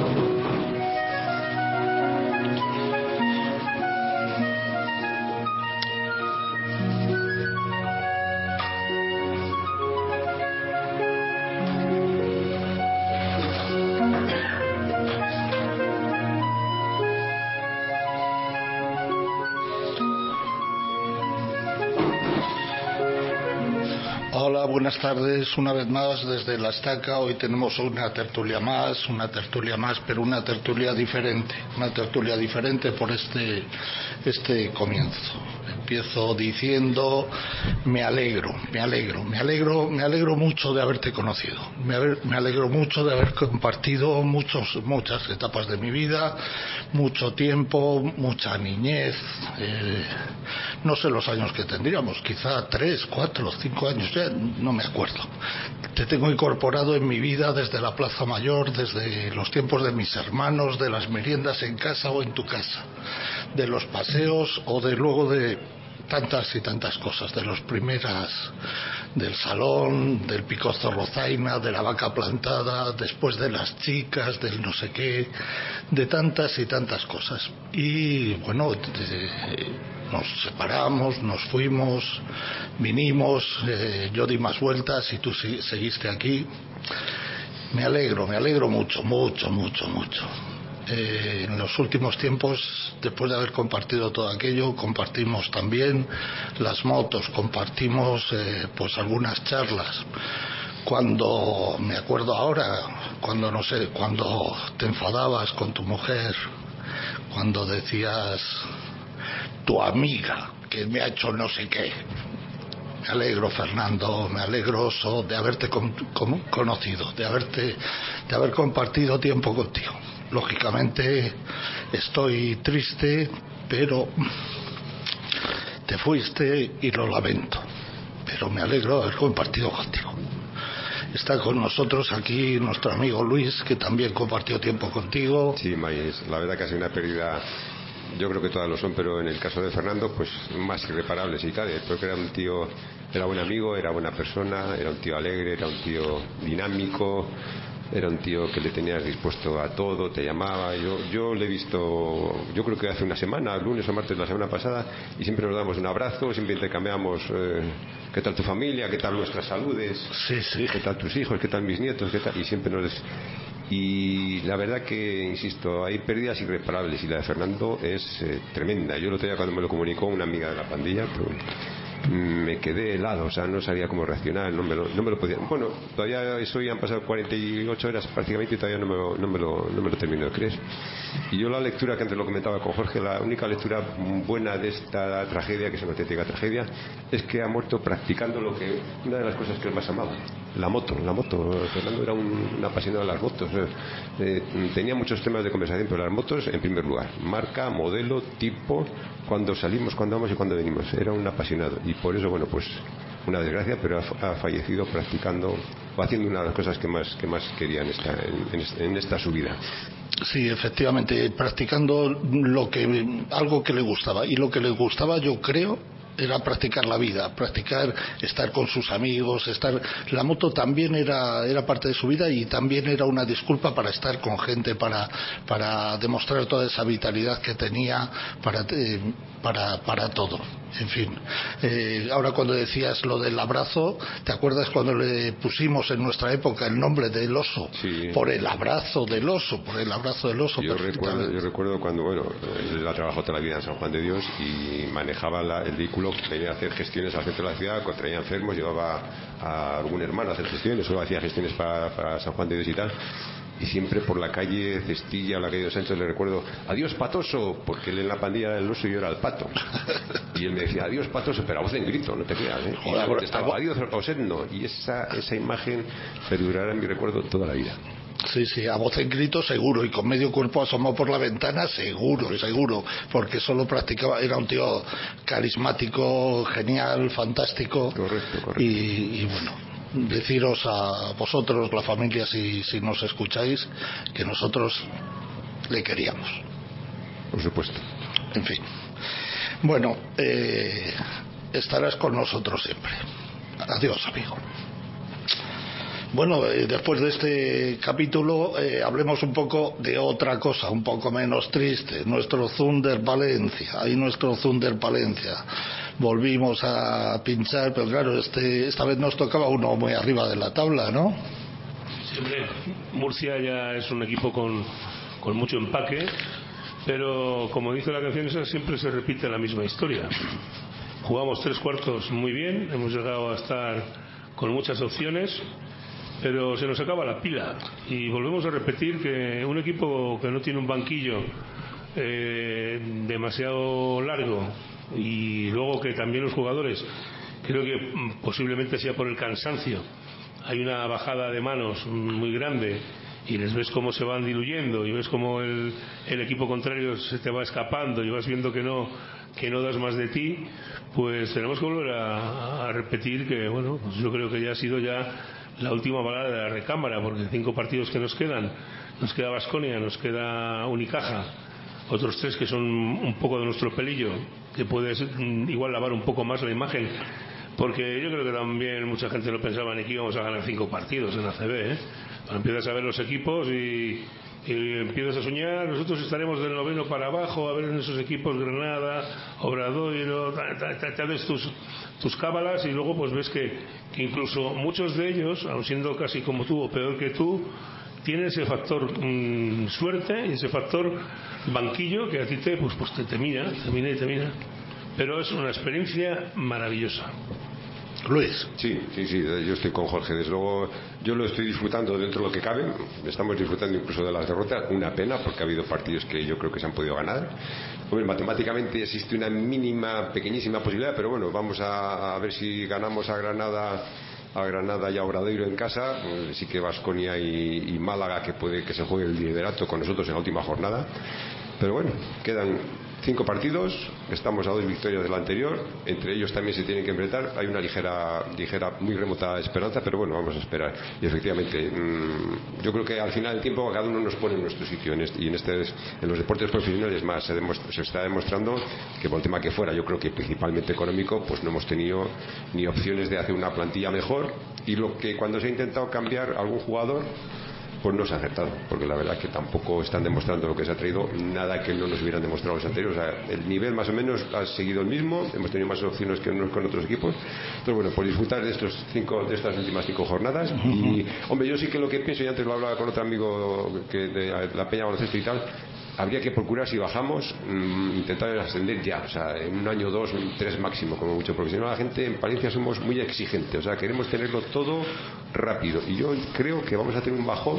Hola, buenas tardes, una vez más desde La Estaca. Hoy tenemos una tertulia más, pero una tertulia diferente por este comienzo. Empiezo diciendo, me alegro mucho de haberte conocido, me alegro mucho de haber compartido muchas etapas de mi vida, mucho tiempo, mucha niñez, no sé los años que tendríamos, quizá 3, 4, 5 años, ya no me acuerdo. Te tengo incorporado en mi vida desde la Plaza Mayor, desde los tiempos de mis hermanos, de las meriendas en casa o en tu casa, de los paseos o de luego de tantas y tantas cosas, de las primeras, del salón, del picozo rozaina, de la vaca plantada, después de las chicas, del no sé qué, de tantas y tantas cosas. Y bueno, nos separamos, nos fuimos, vinimos, yo di más vueltas y tú seguiste aquí. Me alegro mucho. En los últimos tiempos, después de haber compartido todo aquello, compartimos también las motos, compartimos pues algunas charlas. Cuando me acuerdo ahora, cuando te enfadabas con tu mujer, cuando decías tu amiga que me ha hecho no sé qué. Me alegro, Fernando, me alegro de haberte conocido, de haber compartido tiempo contigo. Lógicamente estoy triste, pero te fuiste y lo lamento, pero me alegro de haber compartido contigo. Está con nosotros aquí nuestro amigo Luis, que también compartió tiempo contigo. Sí, Maíz, la verdad que ha sido una pérdida. Yo creo que todas lo son, pero en el caso de Fernando, pues más irreparable si cabe, porque era un tío, era buen amigo, era buena persona, era un tío alegre, era un tío dinámico, era un tío que le tenías dispuesto a todo, te llamaba. Yo le he visto, yo creo que hace una semana, lunes o martes de la semana pasada, y siempre nos damos un abrazo, siempre intercambiamos qué tal tu familia, qué tal nuestras saludes, sí. Qué tal tus hijos, qué tal mis nietos, qué tal, y siempre nos... Y la verdad que, insisto, hay pérdidas irreparables y la de Fernando es tremenda. Yo el otro día cuando me lo comunicó una amiga de la pandilla, pues, me quedé helado, o sea, no sabía cómo reaccionar, no me lo podía... Bueno, todavía eso ya han pasado 48 horas prácticamente y todavía no me lo termino de creer. Y yo la lectura que antes lo comentaba con Jorge, la única lectura buena de esta tragedia, que es una auténtica tragedia, es que ha muerto practicando una de las cosas que él más amaba, la moto. Fernando era un apasionado de las motos, tenía muchos temas de conversación, pero las motos en primer lugar, marca, modelo, tipo, cuando salimos, cuando vamos y cuando venimos, era un apasionado. Y por eso, bueno, pues una desgracia, pero ha fallecido practicando o haciendo una de las cosas que más quería en esta su vida. Sí, efectivamente, practicando algo que le gustaba, y lo que le gustaba, yo creo, era practicar la vida, practicar estar con sus amigos, la moto también era parte de su vida y también era una disculpa para estar con gente, para demostrar toda esa vitalidad que tenía para todo. En fin, ahora cuando decías lo del abrazo, ¿te acuerdas cuando le pusimos en nuestra época el nombre del oso? Sí. Por el abrazo del oso. Yo recuerdo cuando, bueno, él ha trabajado toda la vida en San Juan de Dios y manejaba el vehículo, venía a hacer gestiones al centro de la ciudad, contraía enfermos, llevaba a algún hermano a hacer gestiones, o hacía gestiones para San Juan de Dios y tal. Y siempre por la calle Cestilla o la calle de Sánchez le recuerdo, adiós Patoso, porque él en la pandilla era el oso y yo era el pato. Y él me decía, adiós Patoso, pero a voz en grito, no te creas, ¿eh? Y yo contestaba, adiós Osendo. Y esa imagen perdurará en mi recuerdo toda la vida. Sí, a voz en grito seguro, y con medio cuerpo asomado por la ventana seguro, porque solo practicaba, era un tío carismático, genial, fantástico. Correcto. Y bueno, deciros a vosotros, la familia, si nos escucháis, que nosotros le queríamos. Por supuesto. En fin. Bueno, estarás con nosotros siempre. Adiós, amigo. Bueno, después de este capítulo hablemos un poco de otra cosa, un poco menos triste. Nuestro Thunder Palencia, ahí nuestro Thunder Palencia. Volvimos a pinchar, pero claro, esta vez nos tocaba uno muy arriba de la tabla, ¿no? Siempre Murcia ya es un equipo con mucho empaque, pero como dice la canción esa, siempre se repite la misma historia. Jugamos 3 cuartos muy bien, hemos llegado a estar con muchas opciones, pero se nos acaba la pila y volvemos a repetir que un equipo que no tiene un banquillo demasiado largo, y luego que también los jugadores, creo que posiblemente sea por el cansancio, hay una bajada de manos muy grande y les ves cómo se van diluyendo y ves cómo el equipo contrario se te va escapando y vas viendo que no das más de ti, pues tenemos que volver a repetir que bueno, pues yo creo que ya ha sido ya la última balada de la recámara, porque 5 partidos que nos quedan, nos queda Baskonia, nos queda Unicaja, otros 3 que son un poco de nuestro pelillo, que puedes igual lavar un poco más la imagen, porque yo creo que también mucha gente no pensaba ni que íbamos a ganar 5 partidos en ACB, Cuando empiezas a ver los equipos y empiezas a soñar, nosotros estaremos del 9º para abajo, a ver en esos equipos Granada, Obradoiro, te haces tus cábalas y luego pues ves que incluso muchos de ellos, aun siendo casi como tú o peor que tú, tienen ese factor suerte y ese factor banquillo que a ti te mira, pero es una experiencia maravillosa. Luis. Sí, yo estoy con Jorge. Desde luego, yo lo estoy disfrutando dentro de lo que cabe. Estamos disfrutando incluso de las derrotas. Una pena, porque ha habido partidos que yo creo que se han podido ganar. Hombre, matemáticamente existe una mínima, pequeñísima posibilidad, pero bueno, vamos a ver si ganamos a Granada y a Obradoiro en casa. Sí que Baskonia y Málaga, que puede que se juegue el liderato con nosotros en la última jornada. Pero bueno, quedan 5 partidos, estamos a 2 victorias del anterior, entre ellos también se tienen que enfrentar, hay una ligera, muy remota esperanza, pero bueno, vamos a esperar. Y efectivamente, yo creo que al final del tiempo cada uno nos pone en nuestro sitio, en los deportes profesionales más se está demostrando que por el tema que fuera, yo creo que principalmente económico, pues no hemos tenido ni opciones de hacer una plantilla mejor, y lo que cuando se ha intentado cambiar algún jugador, pues no se ha acertado, porque la verdad que tampoco están demostrando lo que se ha traído, nada que no nos hubieran demostrado los anteriores. O sea, el nivel más o menos ha seguido el mismo, hemos tenido más opciones que con otros equipos. Entonces bueno, por disfrutar de estas últimas 5 jornadas. Y hombre, yo sí que lo que pienso, y antes lo hablaba con otro amigo que de la Peña Baloncesto y tal, habría que procurar, si bajamos, intentar ascender ya, o sea, en 1 año, 2, 3 máximo, como mucho, porque si no la gente en Palencia somos muy exigentes, o sea, queremos tenerlo todo rápido, y yo creo que vamos a tener un bajón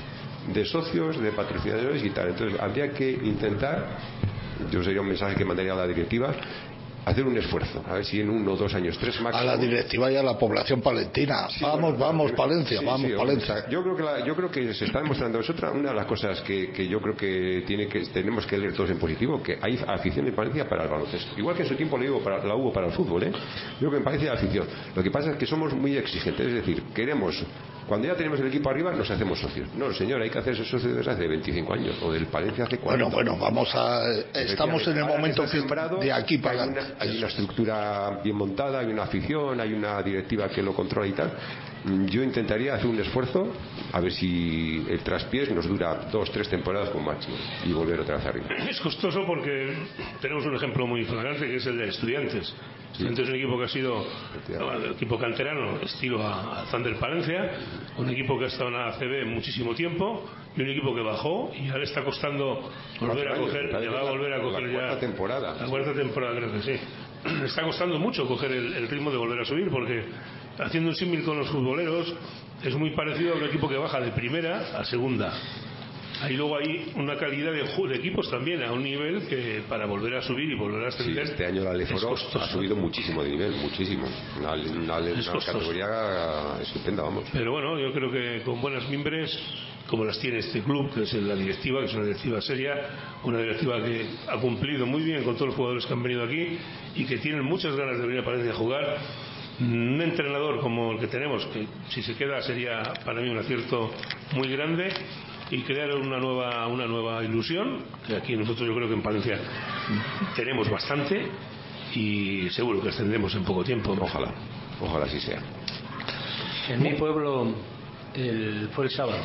de socios, de patrocinadores y tal. Entonces habría que intentar, yo sería un mensaje que mandaría a la directiva, hacer un esfuerzo, a ver si en 1 o 2 años, 3 máximo. A la directiva y a la población palentina. Sí, vamos Palencia, vamos Palencia. Yo creo que se está demostrando, es una de las cosas que yo creo que tenemos que leer todos en positivo, que hay afición en Palencia para el baloncesto. Igual que en su tiempo la hubo para el fútbol, Yo creo que en Palencia hay afición. Lo que pasa es que somos muy exigentes, es decir, cuando ya tenemos el equipo arriba, nos hacemos socios. No, señor, hay que hacerse socios desde hace 25 años, o del Palencia hace 40. Bueno, estamos en el momento de aquí para adelante. Hay una estructura bien montada, hay una afición, hay una directiva que lo controla y tal. Yo intentaría hacer un esfuerzo a ver si el traspiés nos dura 2 o 3 temporadas con máximo y volver otra vez arriba. Es costoso porque tenemos un ejemplo muy flagrante, que es el de Estudiantes. Estudiantes es un equipo que ha sido equipo canterano, estilo a Thunder Palencia, un equipo que ha estado en la ACB muchísimo tiempo y un equipo que bajó y ahora le está costando volver a coger ya la cuarta temporada, creo que sí. Le está costando mucho coger el ritmo de volver a subir, porque haciendo un símil con los futboleros es muy parecido a un equipo que baja de primera a segunda. Ahí luego hay una calidad de equipos también a un nivel que para volver a subir y volver a ascender. Sí, este año la Leforo ha subido muchísimo de nivel, muchísimo. Una categoría estupenda, vamos. Pero bueno, yo creo que con buenas mimbres, como las tiene este club, que es la directiva, que es una directiva seria, una directiva que ha cumplido muy bien con todos los jugadores que han venido aquí y que tienen muchas ganas de venir a Palencia a jugar. Un entrenador como el que tenemos, que si se queda sería para mí un acierto muy grande, y crear una nueva ilusión, que aquí nosotros yo creo que en Palencia tenemos bastante y seguro que ascendemos en poco tiempo. Ojalá así sea. En mi pueblo Fue el sábado.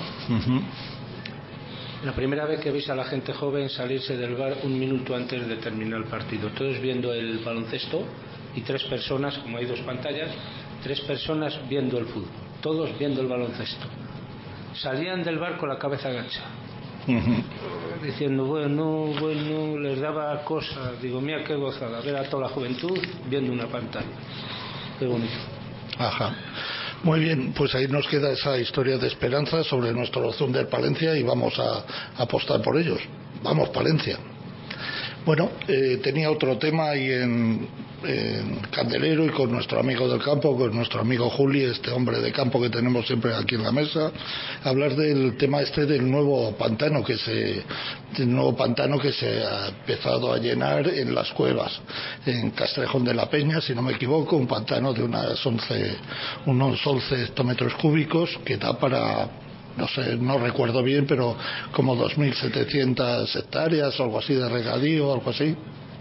La primera vez que veis a la gente joven salirse del bar un minuto antes de terminar el partido, todos viendo el baloncesto y 3 personas, como hay 2 pantallas, 3 personas viendo el fútbol, todos viendo el baloncesto. Salían del bar con la cabeza agacha, diciendo bueno, les daba cosas. Digo, mira qué gozada ver a toda la juventud viendo una pantalla, qué bonito. Ajá. Muy bien, pues ahí nos queda esa historia de esperanza sobre nuestro Thunder Palencia y vamos a apostar por ellos. Vamos, Palencia. Bueno, tenía otro tema ahí en Candelero y con nuestro amigo del campo, con nuestro amigo Juli, este hombre de campo que tenemos siempre aquí en la mesa, hablar del tema del nuevo pantano que se ha empezado a llenar en las cuevas, en Castrejón de la Peña, si no me equivoco, un pantano de unos 11 hectómetros cúbicos que da para, no sé, no recuerdo bien, pero como 2.700 hectáreas o algo así de regadío, algo así.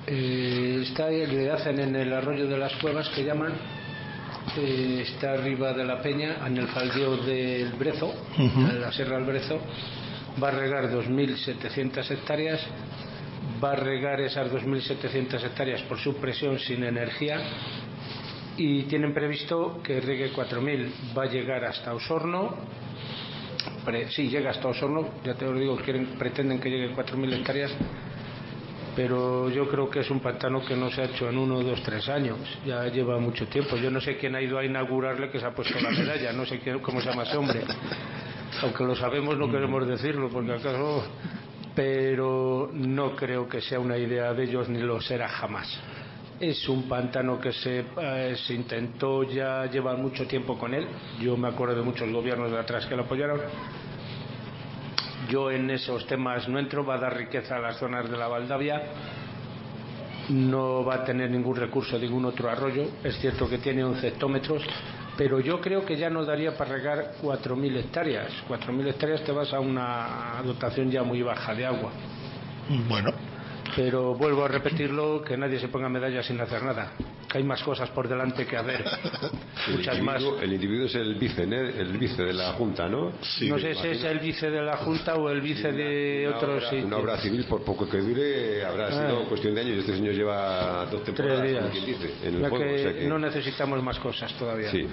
Le hacen en el arroyo de las cuevas, que llaman, está arriba de la peña, en el faldeo del Brezo, en la Sierra del Brezo. Va a regar 2.700 hectáreas, va a regar esas 2.700 hectáreas por su presión sin energía, y tienen previsto que riegue 4.000. Va a llegar hasta Osorno. Sí, llega hasta Osorno, ya te lo digo, pretenden que llegue 4.000 hectáreas, pero yo creo que es un pantano que no se ha hecho en 1, 2, 3 años, ya lleva mucho tiempo. Yo no sé quién ha ido a inaugurarle, que se ha puesto la medalla, no sé cómo se llama ese hombre, aunque lo sabemos no queremos decirlo, porque acaso, pero no creo que sea una idea de ellos, ni lo será jamás. Es un pantano que se intentó, ya lleva mucho tiempo con él. Yo me acuerdo de muchos gobiernos de atrás que lo apoyaron. Yo en esos temas no entro. Va a dar riqueza a las zonas de la Valdavia, no va a tener ningún recurso de ningún otro arroyo. Es cierto que tiene 11 hectómetros, pero yo creo que ya nos daría para regar 4.000 hectáreas. 4.000 hectáreas te vas a una dotación ya muy baja de agua. Bueno, pero vuelvo a repetirlo, que nadie se ponga medallas sin hacer nada, que hay más cosas por delante que hacer. Muchas más. El individuo es el vice de la Junta, ¿no? Sí, no sé si es el vice de la Junta o el vice de otro sitio. Una obra civil, por poco que dure, habrá sido cuestión de años, y este señor lleva 2 temporadas, 3 días, como quien dice, en el juego, que o sea que no necesitamos más cosas todavía. Sí.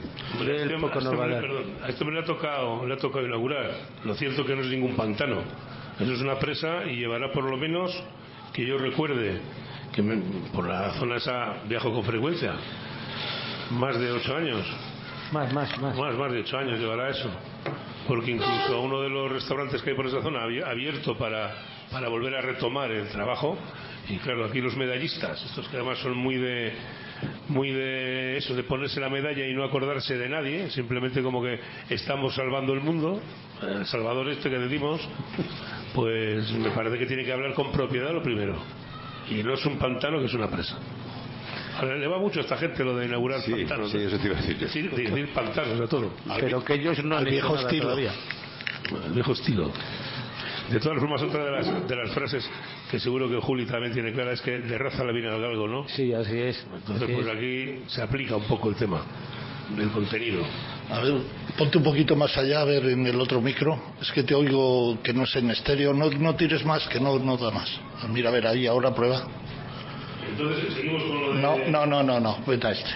A este hombre le ha tocado inaugurar. Lo cierto que no es ningún pantano, eso es una presa, y llevará por lo menos, que yo recuerde, que por la zona esa viajo con frecuencia, más de 8 años. Más de 8 años llevará eso, porque incluso a uno de los restaurantes que hay por esa zona había abierto para volver a retomar el trabajo. Y claro, aquí los medallistas, estos que además son muy de eso, de ponerse la medalla y no acordarse de nadie, simplemente como que estamos salvando el mundo, el Salvador este que decimos, pues me parece que tiene que hablar con propiedad lo primero, y no es un pantano, que es una presa. Ahora, le va mucho a esta gente lo de inaugurar pantanos, sí, eso te iba a decir. Decir pantanos a todo, pero que ellos no han viejo estilo todavía. El viejo estilo. De todas formas, otra de las frases que seguro que Juli también tiene clara es que de raza la viene al galgo, ¿no? Sí, así es. Entonces, pues aquí se aplica un poco el tema del contenido. A ver, ponte un poquito más allá, a ver, en el otro micro. Es que te oigo que no es en estéreo. No tires más, que no da más. Mira, a ver, ahí, ahora prueba. Entonces, seguimos con lo de... No. Vete a este.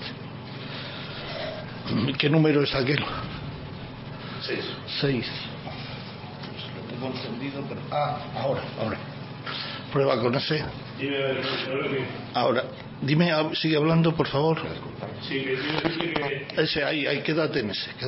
¿Qué número es aquel? 6. Lo tengo encendido, pero... ahora. Prueba con ese. Ahora, dime, sigue hablando, por favor. Sí, que... Ese, ahí, quédate en ese.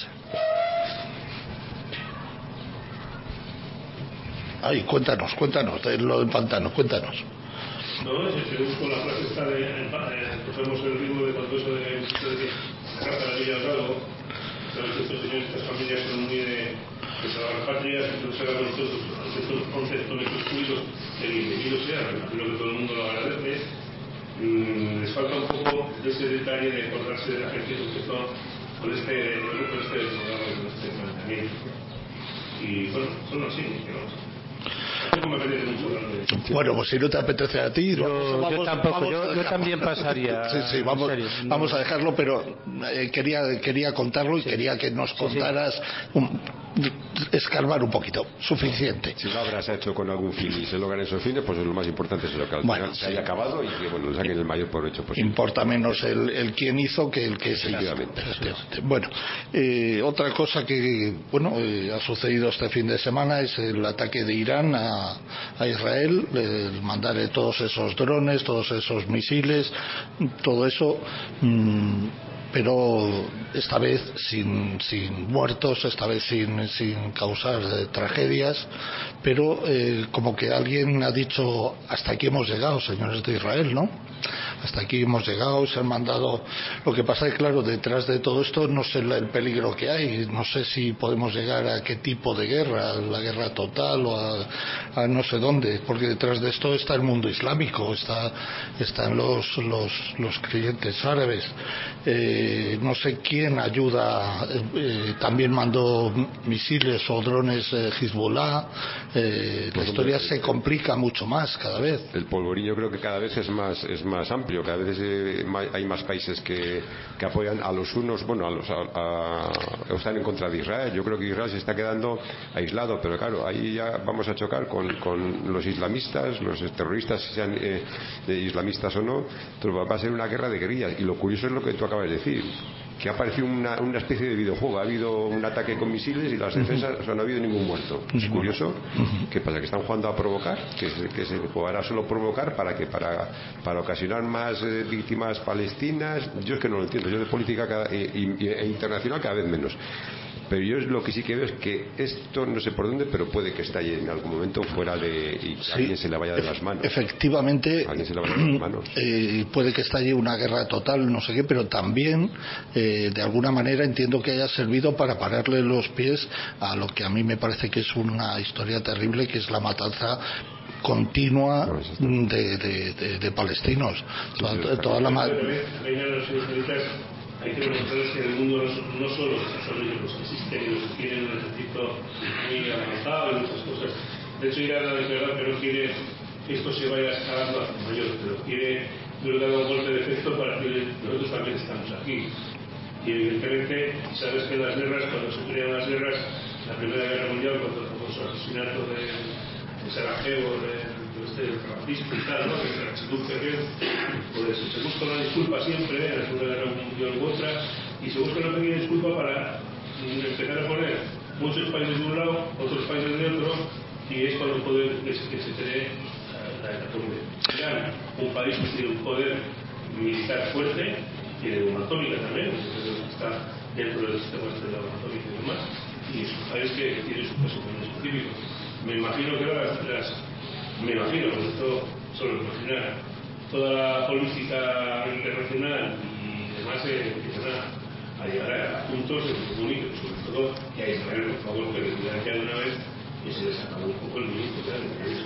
Ahí, cuéntanos, de lo del pantano, cuéntanos. No, si te busco la frase esta cogemos el ritmo de cuando eso de la raza de la Villa del Galgo. Sabes que estos señores, estas familias son muy de que se van a patrias, que se hagan estos 11 hectómetros cúbicos, que bienvenido sea, creo que todo el mundo lo agradece. Les falta un poco de ese detalle de acordarse de la gente que empezó con este planteamiento. Y bueno, son así, ¿no? Bueno, pues si no te apetece a ti, yo tampoco, yo también pasaría. Sí, vamos a dejarlo, pero quería contarlo y quería que nos contaras, escarbar un poquito, suficiente. Si lo habrás hecho con algún fin y se logran esos fines, pues lo más importante es lo que al final se haya acabado y que le saquen el mayor provecho posible. Importa menos el quién hizo que el que se hizo. Bueno, otra cosa que ha sucedido este fin de semana es el ataque de Irán a Israel, el mandar todos esos drones, todos esos misiles, todo eso, pero esta vez sin muertos, esta vez sin causar tragedias, pero como que alguien ha dicho: hasta aquí hemos llegado, señores de Israel, ¿no? Hasta aquí hemos llegado, se han mandado. Lo que pasa es que, claro, detrás de todo esto no sé el peligro que hay, no sé si podemos llegar a qué tipo de guerra, la guerra total o a no sé dónde, porque detrás de esto está el mundo islámico, están los creyentes árabes, no sé quién ayuda, también mandó misiles o drones Hezbollah, la historia se complica mucho más cada vez. El polvorín yo creo que cada vez es más amplio, cada vez hay más países que apoyan a los unos, están en contra de Israel. Yo creo que Israel se está quedando aislado, pero claro, ahí ya vamos a chocar con los islamistas, los terroristas, sean islamistas o no. Entonces va a ser una guerra de guerrillas, y lo curioso es lo que tú acabas de decir, que ha aparecido una especie de videojuego. Ha habido un ataque con misiles y las defensas, no ha habido ningún muerto. Es curioso. ¿Qué pasa? ¿Que están jugando a provocar? ¿Que se jugará solo provocar para ocasionar más víctimas palestinas? Yo es que no lo entiendo. Yo de política e internacional cada vez menos. Pero yo lo que sí que veo es que esto no sé por dónde, pero puede que estalle en algún momento fuera y que alguien se le vaya de las manos. Efectivamente, alguien se le vaya de las manos. Puede que estalle una guerra total, no sé qué, pero también de alguna manera entiendo que haya servido para pararle los pies a lo que a mí me parece que es una historia terrible, que es la matanza continua de palestinos. Toda la hay que reconocerles que en el mundo no solo son ellos los que existen y los que tienen un ejército muy avanzado y muchas cosas. De hecho, Irán ha declarado que no quiere que esto se vaya escalando a mayor, pero quiere dar un golpe de efecto para que nosotros también estamos aquí. Y evidentemente, sabes que las guerras, cuando se crean las guerras, la Primera Guerra Mundial, cuando el famoso asesinato de Sarajevo, del racismo y tal, ¿no? Que la archiduque, pues se busca una disculpa siempre, en la Segunda Guerra Mundial u otra, y se busca una pequeña disculpa para empezar a poner muchos países de un lado, otros países de otro, y es cuando que se cree la hecatombe. Irán, un país que tiene un poder militar fuerte, tiene bomba atómica también, está dentro del sistema de la bomba atómica y demás, y es un país que tiene su peso muy específico. Me imagino que ahora pues esto solo imaginar toda la política internacional y demás empiezan a llegar a puntos en que comuniquen, sobre todo que a Israel, por favor, que les digan que de una vez y se les acabó un poco el minuto, claro,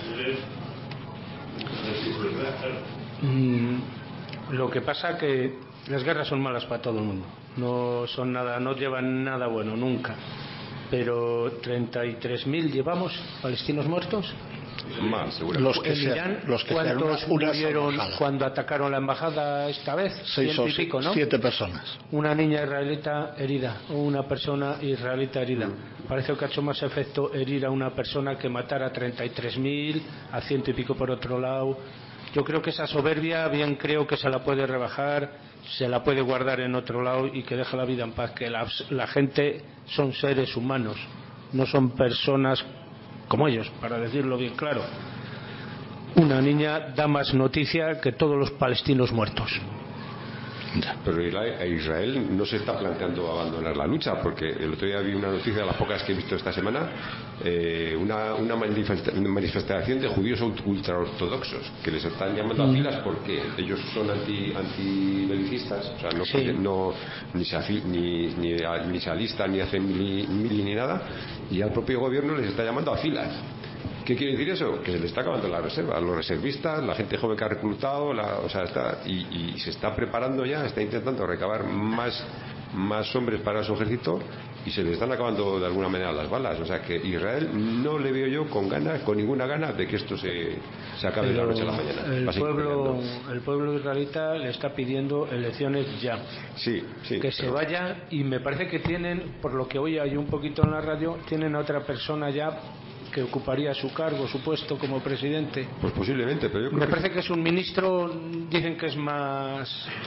a ver si es verdad, claro. Lo que pasa que las guerras son malas para todo el mundo, no llevan nada bueno nunca, pero 33.000 llevamos palestinos muertos. Más, seguro. Los que ¿Cuántos murieron cuando atacaron la embajada esta vez? 6 o 7 personas. Una niña israelita herida, o una persona israelita herida. Parece que ha hecho más efecto herir a una persona que matar a 33.000, a 100 y pico por otro lado. Yo creo que esa soberbia bien creo que se la puede rebajar, se la puede guardar en otro lado y que deje la vida en paz, que la gente son seres humanos, no son personas como ellos, para decirlo bien claro. Una niña da más noticia que todos los palestinos muertos. Pero Israel no se está planteando abandonar la lucha, porque el otro día vi una noticia de las pocas que he visto esta semana, una manifestación de judíos ultraortodoxos que les están llamando a filas porque ellos son antibelicistas, o sea, ni se alistan ni hacen mili ni nada, y al propio gobierno les está llamando a filas. ¿Qué quiere decir eso? Que se le está acabando la reserva, los reservistas, la gente joven que ha reclutado, y se está preparando ya, está intentando recabar más más hombres para su ejército y se les están acabando de alguna manera las balas. O sea que Israel no le veo yo con ninguna gana de que esto se acabe de la noche a la mañana. El pueblo israelita le está pidiendo elecciones ya. Sí, que se vaya, y me parece que tienen, por lo que hoy hay un poquito en la radio, tienen a otra persona ya que ocuparía su cargo, su puesto como presidente. Pues posiblemente, pero yo creo me parece que es un ministro, dicen que es más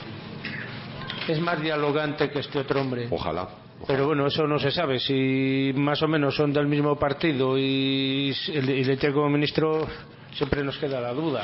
dialogante que este otro hombre. Ojalá. Pero bueno, eso no se sabe. Si más o menos son del mismo partido y le tiene como ministro, siempre nos queda la duda.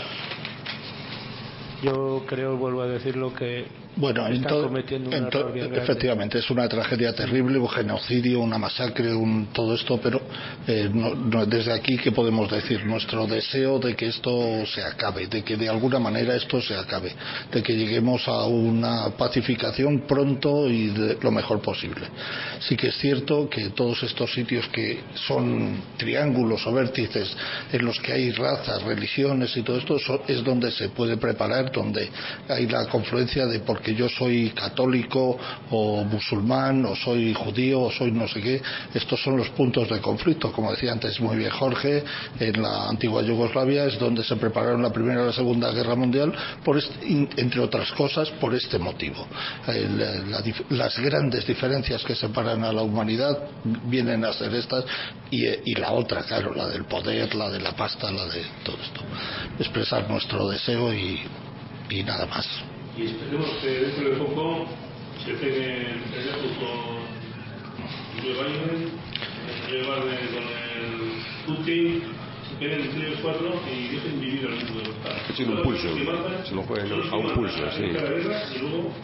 Yo creo, vuelvo a decirlo, que están cometiendo un error bien grande. Efectivamente, es una tragedia terrible, un genocidio, una masacre, todo esto, pero desde aquí, ¿qué podemos decir? Nuestro deseo de que esto se acabe, de que de alguna manera esto se acabe, de que lleguemos a una pacificación pronto y de lo mejor posible. Sí que es cierto que todos estos sitios que son triángulos o vértices en los que hay razas, religiones y todo esto, es donde se puede preparar, donde hay la confluencia de porque yo soy católico o musulmán o soy judío o soy no sé qué. Estos son los puntos de conflicto, como decía antes muy bien Jorge. En la antigua Yugoslavia es donde se prepararon la Primera y la Segunda Guerra Mundial, entre otras cosas por este motivo. Las grandes diferencias que separan a la humanidad vienen a ser estas, y la otra, claro, la del poder, la de la pasta, la de todo esto. Expresar nuestro deseo y nada más. Y esperemos que dentro de poco se pegue el con Joe Biden, con el Putin, se peguen entre los cuatro y dejen vivir al mundo. Echen un pulso, se lo jueguen a un pulso, sí. Y luego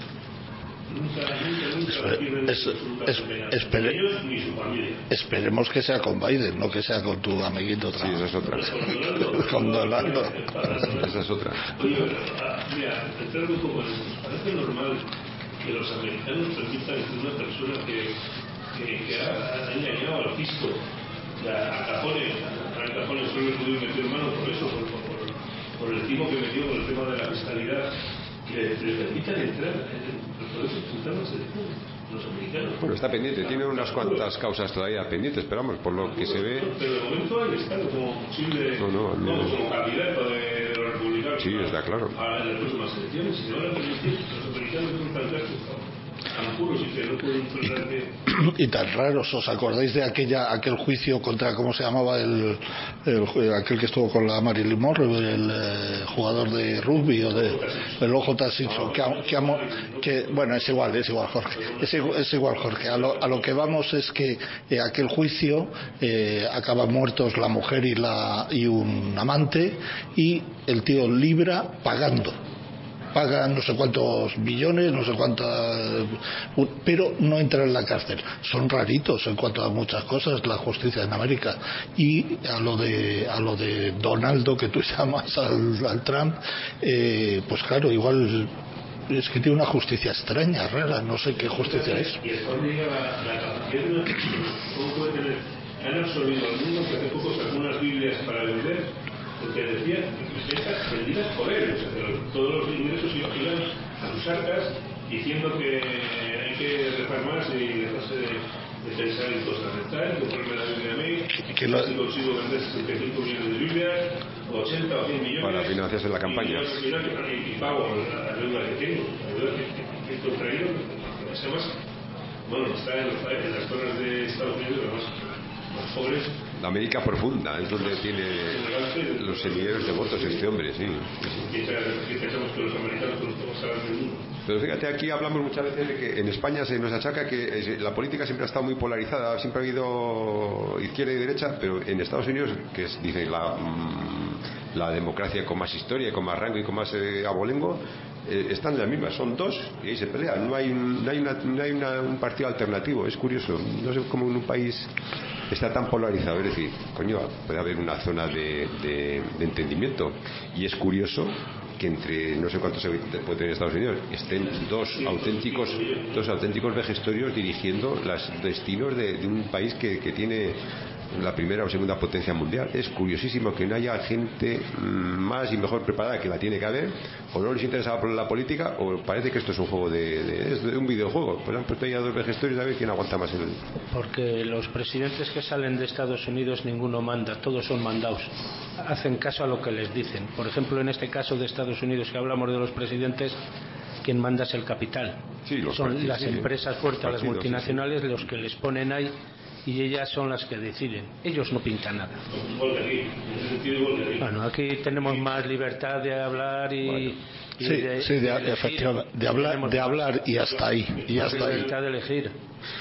Esperemos que sea con Biden, no que sea con tu amiguito Trump. Sí, esa es otra. Con Donaldo. Esa es otra. Oye, mira, entrando un poco en esto, ¿parece normal que los americanos permitan que una persona que ha engañado al fisco, a Capone solo le pudieron meter mano por eso, por el timo que metió con el tema de la fiscalidad, que le permitan entrar por eso los americanos? Bueno, está pendiente, tiene unas cuantas causas todavía pendientes, pero vamos, por lo que se ve. Pero de momento ahí está como posible, como candidato de los republicanos. Sí, está claro. A las próximas elecciones, si se van a permitir, los americanos son tan puros y que no pueden tolerar que. Y tan raros. ¿Os acordáis de aquel juicio contra, cómo se llamaba, aquel que estuvo con la Marilyn Monroe, el jugador de rugby, o el OJ Simpson, bueno, es igual Jorge, es igual Jorge, a lo que vamos es que aquel juicio acaban muertos la mujer y un amante, y el tío libra paga no sé cuántos millones, no sé cuántas, pero no entra en la cárcel. Son raritos en cuanto a muchas cosas la justicia en América. Y a lo de Donaldo, que tú llamas al Trump, pues claro, igual es que tiene una justicia extraña, rara, no sé qué justicia es. Y después diga la capacidad de cómo puede tener, han absorbido al mundo, que hace poco sacó unas Biblias para vender, porque decía vendidas por él, o sea, que todos los ingresos iban a sus arcas, diciendo que hay que rezar más y dejarse de pensar en cosas de tal, comprarme la Biblia a mí, si consigo vender 65 millones de Biblias, 80 o 100 millones para financiarse la campaña y pago la deuda que tengo, la deuda que he contraído, además, bueno, está en las zonas de Estados Unidos, además más pobres. La América profunda es donde tiene los semilleros de votos este hombre, sí. Pero fíjate, aquí hablamos muchas veces de que en España se nos achaca que la política siempre ha estado muy polarizada, siempre ha habido izquierda y derecha, pero en Estados Unidos, que es, dicen, la democracia con más historia, con más rango y con más abolengo, están en la misma, son dos y ahí se pelean, no hay un partido alternativo. Es curioso, no sé cómo en un país está tan polarizado, es decir, coño, puede haber una zona de entendimiento, y es curioso que entre no sé cuántos habitantes puede tener Estados Unidos estén dos auténticos vejestorios dirigiendo los destinos de un país que tiene la primera o segunda potencia mundial. Es curiosísimo que no haya gente más y mejor preparada, que la tiene que haber, o no les interesa la política, o parece que esto es un juego de un videojuego. Pues han puesto ya 2 vejestorios a ver quién aguanta más el... Porque los presidentes que salen de Estados Unidos ninguno manda, todos son mandados, hacen caso a lo que les dicen. Por ejemplo, en este caso de Estados Unidos, que hablamos de los presidentes, quien manda es el capital. Sí, son partidos, las empresas fuertes, las multinacionales, los que les ponen ahí, y ellas son las que deciden. Ellos no pintan nada. Bueno, aquí tenemos más libertad de hablar y efectivamente, de hablar y hasta ahí. Libertad de elegir.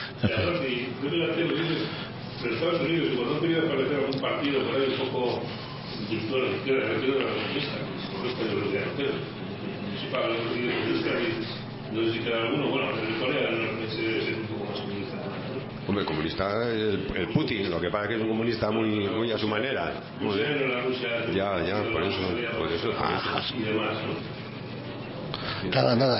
Pero Estados Unidos, cuando han querido establecer algún partido por ahí un poco virtual a la izquierda, yo creo de la comunista, por esto yo creo que no sé si para los comunistas, no sé si queda alguno, bueno, en Corea del Norte se debe ser un poco más comunista. Hombre, comunista el Putin, lo que pasa que es un comunista muy a su manera. Muy bien. Ya, por eso. Y demás, ¿no? Nada,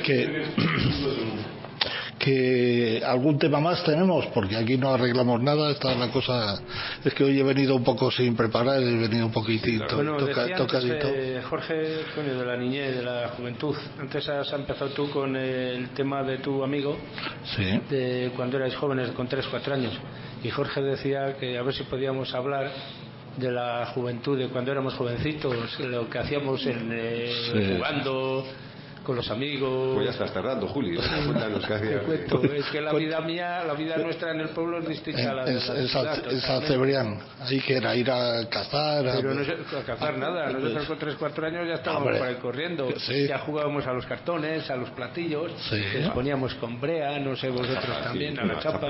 que algún tema más tenemos, porque aquí no arreglamos nada. Esta es la cosa, es que hoy he venido un poco sin preparar, he venido un poquitito tocadito. Jorge, coño, de la niñez, de la juventud, antes has empezado tú con el tema de tu amigo, sí, de cuando erais jóvenes, con 3-4 años, y Jorge decía que a ver si podíamos hablar de la juventud, de cuando éramos jovencitos, lo que hacíamos jugando con los amigos. Pues ya estás tardando, Juli. Cuéntanos qué hacías. Es que la vida mía, la vida nuestra en el pueblo es distinta a la de la ciudad. En San Cebrián, ahí que era ir a cazar. Pero no a cazar nada. Nosotros con 3-4 años ya estábamos por ahí corriendo. Sí. Ya jugábamos a los cartones, a los platillos. Sí. Les poníamos con brea, no sé vosotros también, a la chapa.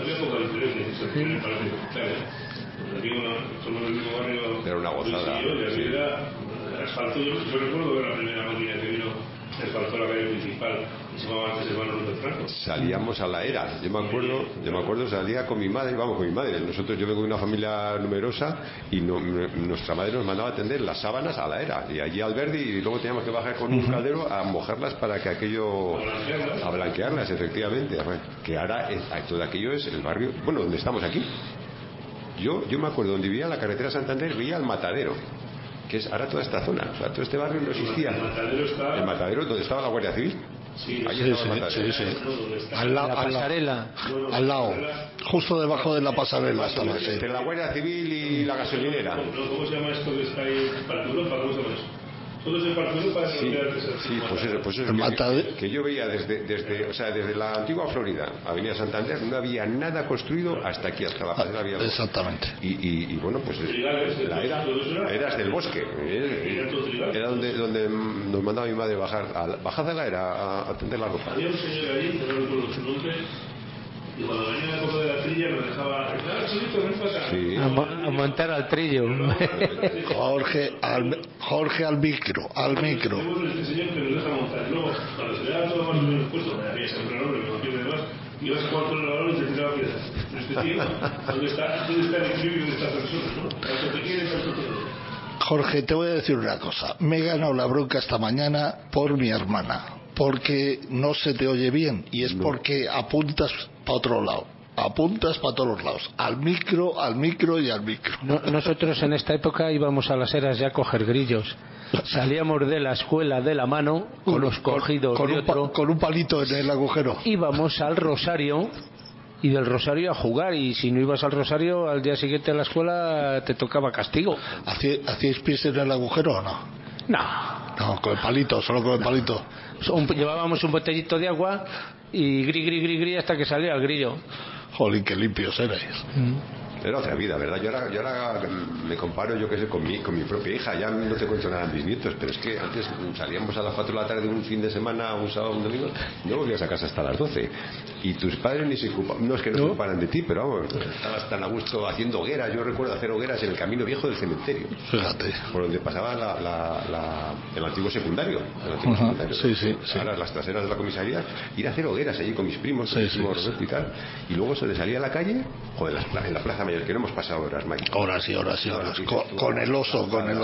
Era una gozada. Asfalto, yo recuerdo ver la primera máquina que vino, asfaltó la calle principal y se llamaba antes Hermano López Franco. Salíamos a la era, yo me acuerdo salía con mi madre, nosotros, yo vengo de una familia numerosa y nuestra madre nos mandaba a tender las sábanas a la era y allí al Verdi, y luego teníamos que bajar con un caldero a mojarlas para que aquello, a blanquearlas, efectivamente, que ahora todo aquello es el barrio, bueno, donde estamos aquí. Yo me acuerdo donde vivía en la carretera Santander, veía el Matadero, que es ahora toda esta zona, o sea, todo este barrio no existía. El Matadero donde estaba la Guardia Civil. Sí, al lado, justo debajo de la pasarela estaba. Entre la Guardia Civil y la gasolinera. ¿Cómo se llama esto que está ahí? Parque Europa, ¿cómo se llama eso? Todo es el Parque Europa. Pues eso que yo veía desde la antigua Florida, Avenida Santander, no había nada construido hasta aquí, hasta la pasarela había. Exactamente. Y bueno, pues la era del bosque, era donde nos mandaba mi madre bajad a la era a tender la ropa. Había un señor allí, no recuerdo su nombre, y cuando venía la época de la trilla nos dejaba a montar al trillo. Jorge al micro. Tenemos este señor que nos deja montar, y luego cuando se le da todo más o menos puesto, había siempre un hombre, me imagino demás, y vas a jugar con el balón y te tiraba piedras. Este tío, ¿dónde está el equilibrio de estas personas, no? Tanto te quieren, tanto te quieren. Jorge, te voy a decir una cosa. Me he ganado la bronca esta mañana por mi hermana, porque no se te oye bien, y es porque apuntas para otro lado. Apuntas para todos los lados, al micro y al micro. Nosotros en esta época íbamos a las eras ya a coger grillos. Salíamos de la escuela de la mano con los cogidos con un palito en el agujero. Íbamos al Rosario y del Rosario a jugar, y si no ibas al Rosario al día siguiente a la escuela te tocaba castigo. ¿Hacíais pies en el agujero o no? No, con el palito, solo con el palito. Llevábamos un botellito de agua y gri hasta que salía el grillo. Jolín, qué limpios erais. Era otra vida, ¿verdad? Yo ahora me comparo, yo qué sé, con mi propia hija. Ya no te cuento nada de mis nietos, pero es que antes salíamos a las 4 de la tarde un fin de semana, un sábado, un domingo, no volvías a casa hasta las 12. Y tus padres ni se ocupaban, no es que no se ocuparan de ti, pero vamos, estabas tan a gusto haciendo hogueras. Yo recuerdo hacer hogueras en el camino viejo del cementerio. Fíjate. Por donde pasaba el antiguo secundario. Sí. Ahora las traseras de la comisaría, ir a hacer hogueras allí con mis primos, Roberto y tal. Y luego se le salía a la calle, en la plaza mayor, que no hemos pasado horas, Mike. Horas y horas. Con el oso.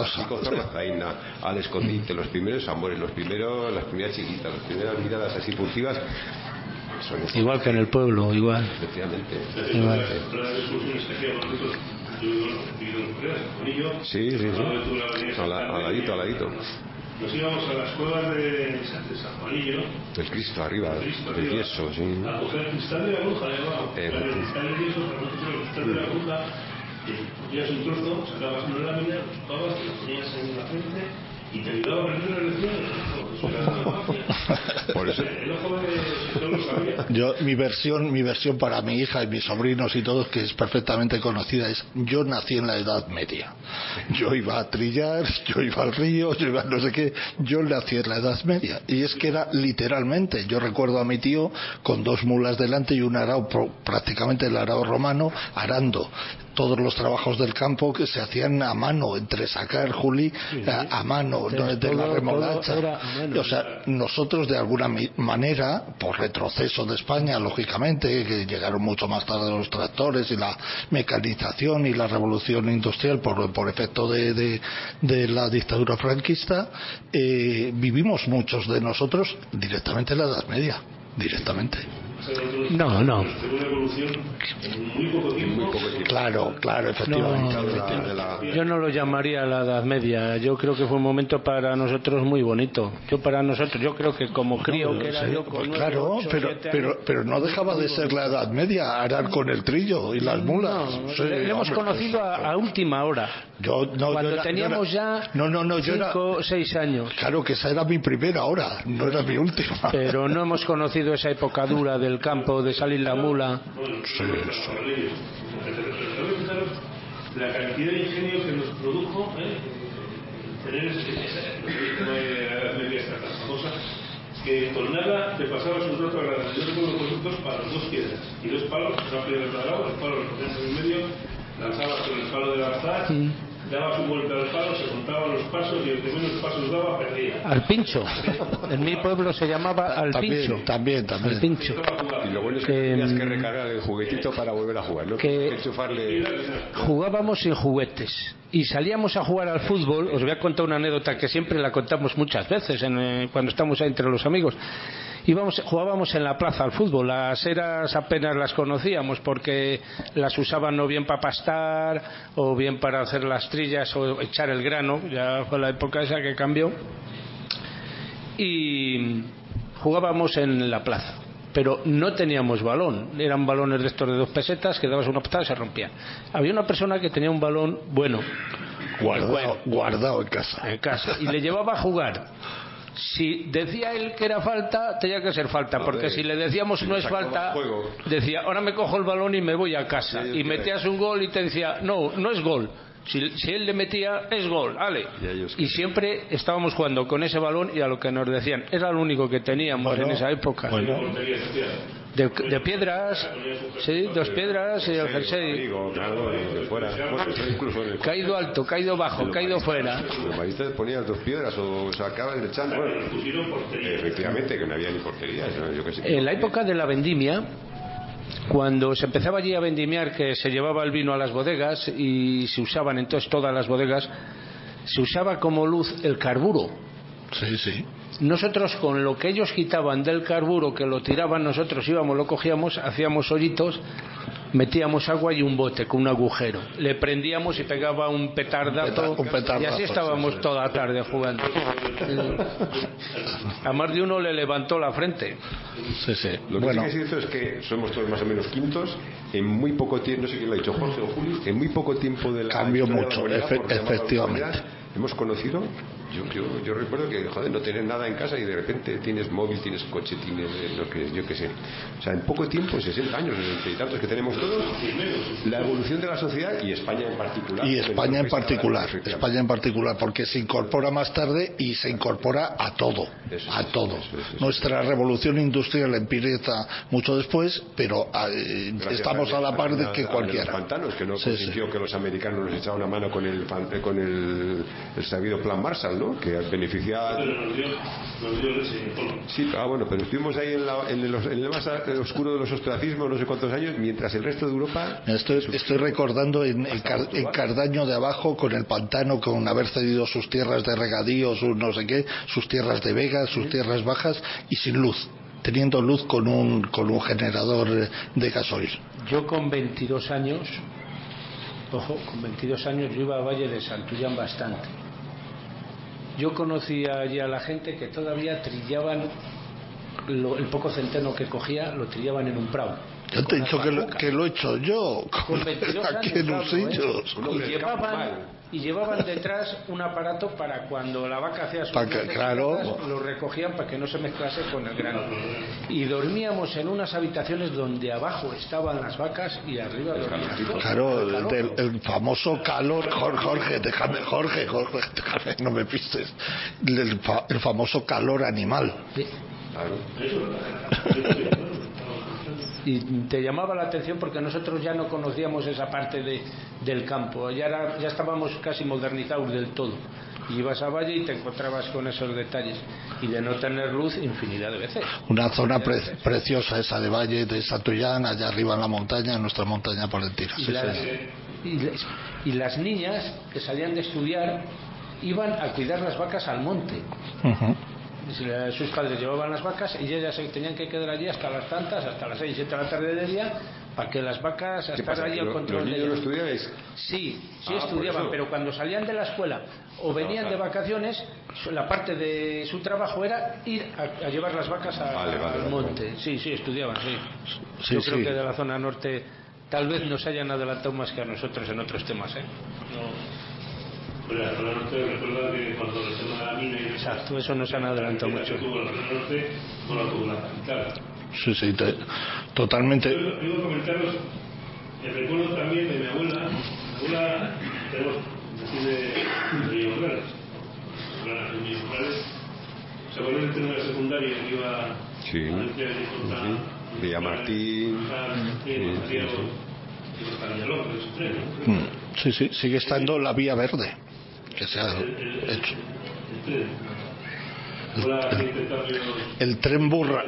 Al escondite, los primeros amores, las primeras chiquitas, las primeras miradas así furtivas. Igual que en el pueblo, igual. Efectivamente. Igual. Las excursiones que hacíamos nosotros, yo vivo en Corea, Bonillo, Sí. Al ladito. Nos íbamos a las cuevas de San Juanillo, El Cristo arriba, el yeso, sí. a coger el cristal de la bruja, el cristal de yeso, el cristal de la bruja, y cogías un trozo, sacabas una lámina, lo tocabas, te lo ponías en la frente y te ayudaba a aprender la lección del ojo. Eso era una magia. Por eso. El ojo de todo lo sabía. Yo, mi versión para mi hija y mis sobrinos y todos, que es perfectamente conocida, es: yo nací en la Edad Media. Yo iba a trillar, yo iba al río, yo iba a no sé qué. Yo nací en la Edad Media. Y es que era literalmente, yo recuerdo a mi tío con 2 mulas delante y un arao, prácticamente el arao romano, arando todos los trabajos del campo que se hacían a mano, entre sacar, Juli, a mano, de la remolacha. O sea, nosotros de alguna manera, por retroceso de España, lógicamente, que llegaron mucho más tarde los tractores y la mecanización y la revolución industrial por efecto de la dictadura franquista, vivimos muchos de nosotros directamente en la Edad Media, directamente. No. Una evolución en muy poco tiempo. Claro, efectivamente. Yo no lo llamaría la Edad Media. Yo creo que fue un momento para nosotros muy bonito. Yo creo que como crío que era yo con pues claro, 8, pero no dejaba de ser la Edad Media, arar con el trillo y las mulas. Le hemos conocido a última hora. Cuando teníamos ya 5 o 6 años. Claro que esa era mi primera hora, no era mi última. Pero no hemos conocido esa época dura del campo, de salir la mula. La cantidad de ingenio que nos produjo tener esa media esta tan famosa, que con nada te pasabas un rato agradable. Yo recuerdo con 2 palos, 2 piedras y 2 palos, una piedra de cada lado, el palo lo ponías en el medio, lanzabas con el palo de lanzar, dabas un vuelta al palo, se contaban los pasos y el que menos pasos daba perdía. Al pincho. En mi pueblo se llamaba al pincho. También. Al pincho. Y lo bueno es que tenías que recargar el juguetito para volver a jugar, ¿no? Que enchufarle. Jugábamos sin juguetes y salíamos a jugar al fútbol. Os voy a contar una anécdota que siempre la contamos muchas veces cuando estamos ahí entre los amigos. Jugábamos en la plaza al fútbol. Las eras apenas las conocíamos porque las usaban o bien para pastar o bien para hacer las trillas o echar el grano. Ya fue la época esa que cambió. Y jugábamos en la plaza, pero no teníamos balón. Eran balones de estos de 2 pesetas que dabas una patada y se rompían. Había una persona que tenía un balón bueno guardado en casa y le llevaba a jugar. Si decía él que era falta, tenía que ser falta, porque si le decíamos no es falta, decía ahora me cojo el balón y me voy a casa, y metías un gol y te decía no es gol. Si él le metía, es gol, vale. Y siempre estábamos jugando con ese balón y a lo que nos decían. Era lo único que teníamos en esa época. De piedras, sí, 2 piedras y el jersey. Caído alto, caído bajo, caído fuera. Los maristas ponían 2 piedras o sacaban el chanzo. Efectivamente, que no había ni porterías. En la época de la vendimia, cuando se empezaba allí a vendimiar, que se llevaba el vino a las bodegas y se usaban entonces todas las bodegas, se usaba como luz el carburo. Sí. Nosotros con lo que ellos quitaban del carburo, que lo tiraban, nosotros íbamos, lo cogíamos, hacíamos hoyitos, metíamos agua y un bote con un agujero, le prendíamos y pegaba un petardazo, y así estábamos toda la tarde jugando. A más de uno le levantó la frente. Sí. Lo que sí que es cierto es que somos todos más o menos quintos. En muy poco tiempo, no sé quién lo ha dicho, Jorge o Julio, en muy poco tiempo de la cambió mucho, efectivamente. Hemos conocido, yo recuerdo que no tener nada en casa y de repente tienes móvil, tienes coche, tienes yo qué sé. O sea, en poco tiempo, 60 años, 60 y tantos que tenemos todos, la evolución de la sociedad y España en particular. Y España en particular, porque se incorpora más tarde y se incorpora a todo. Nuestra revolución industrial empieza mucho después, pero estamos a la par de que cualquiera. Los pantanos, que no consintió que los americanos nos echaban una mano con el sabido plan Marshall, ¿no? Que beneficiaba. Sí, bueno, pero estuvimos ahí en el más oscuro de los ostracismos no sé cuántos años, mientras el resto de Europa. Estoy recordando en Cardaño de abajo, con el pantano, con haber cedido sus tierras de regadío, sus no sé qué, sus tierras de vega, sus tierras bajas y sin luz. teniendo luz con un generador de gasoil. Yo con 22 años, ojo, con 22 años yo iba a Valle de Santullán bastante. Yo conocía allí a la gente que todavía trillaban el poco centeno que cogía, lo trillaban en un prado. Yo te he dicho que lo he hecho yo con 22 años, aquí en Usillos. Y llevaban detrás un aparato para cuando la vaca hacía sus claro, lo recogían para que no se mezclase con el grano. Y dormíamos en unas habitaciones donde abajo estaban las vacas y arriba dormíamos. Claro, el famoso calor, Jorge, déjame, no me pistes. El famoso calor animal. Sí. Y te llamaba la atención porque nosotros ya no conocíamos esa parte del campo, ya estábamos casi modernizados del todo, y ibas a Valle y te encontrabas con esos detalles, y de no tener luz infinidad de veces. Una zona preciosa esa de Valle de Santullán, allá arriba en la montaña, en nuestra montaña palentina. Y las niñas que salían de estudiar iban a cuidar las vacas al monte. Sus padres llevaban las vacas y ellas se tenían que quedar allí hasta las tantas, hasta las 6, 7 de la tarde de día, para que las vacas estar allí al control de ellas. ¿Los niños no estudiabais? Sí, estudiaban, pero cuando salían de la escuela o venían de vacaciones, la parte de su trabajo era ir a llevar las vacas al monte. Sí, estudiaban, sí. Yo creo que de la zona norte tal vez nos hayan adelantado más que a nosotros en otros temas, Pero la zona norte recuerda que cuando el tema de la mina y exacto, eso nos han adelantado mucho. La zona norte no la tuvo la capital. Sí, totalmente. Yo iba a comentaros el recuerdo también de mi abuela. Mi abuela, tenemos de Villamorales. ¿Se acuerdan de tener la secundaria que iba a Villamartín? Sí, sigue estando la vía verde que se ha hecho. El tren burra.